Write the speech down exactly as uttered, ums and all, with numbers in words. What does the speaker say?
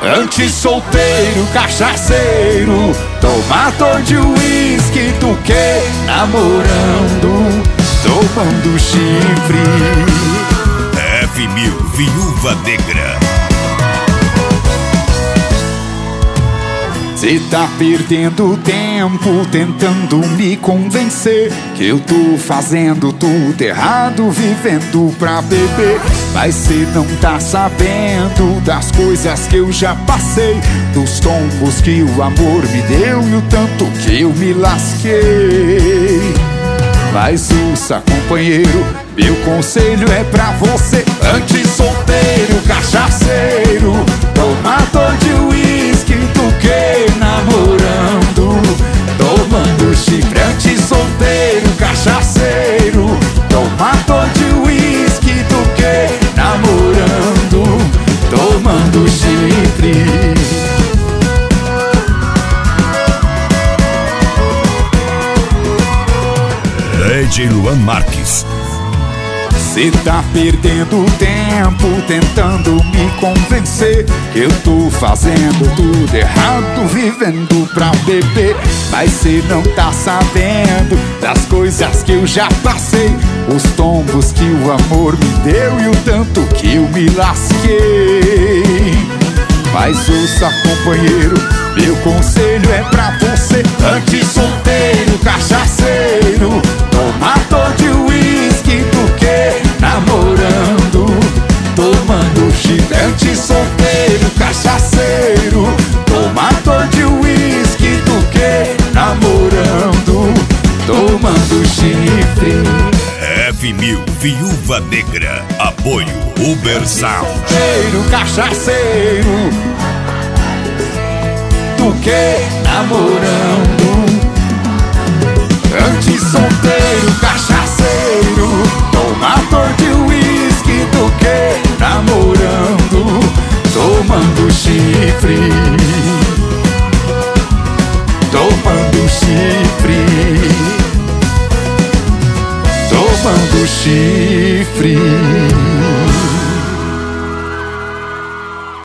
Antes solteiro, cachaceiro, tomador de uísque, do que namorando, tomando chifre. F mil, Viúva Negra. Cê tá perdendo tempo tentando me convencer que eu tô fazendo tudo errado, vivendo pra beber. Mas cê não tá sabendo das coisas que eu já passei, dos tombos que o amor me deu e o tanto que eu me lasquei. Mas ouça, companheiro, meu conselho é pra você. Antes solteiro, cachaceiro, tomador de uísque, do que namorando, tomando chifre. Antes solteiro, cachaceiro, tomador de uísque, do que namorando, tomando chifre. D J Luan Marques. Cê tá perdendo tempo tentando me convencer que eu tô fazendo tudo errado, vivendo pra beber. Mas cê não tá sabendo das coisas que eu já passei, os tombos que o amor me deu e o tanto que eu me lasquei. Mas ouça, companheiro, meu conselho é pra você. Antes solteiro, cachaceiro, tomador de uísque, do que namorando, tomando chifre. Antes solteiro, cachaceiro, tomador de uísque, do que namorando, tomando chifre. F mil, Viúva Negra. Apoio Uber Sound. Solteiro, cachaceiro, do que namorando. Antes solteiro, cachaceiro, tomador de uísque, do que namorando, tomando chifre, tomando chifre, tomando chifre.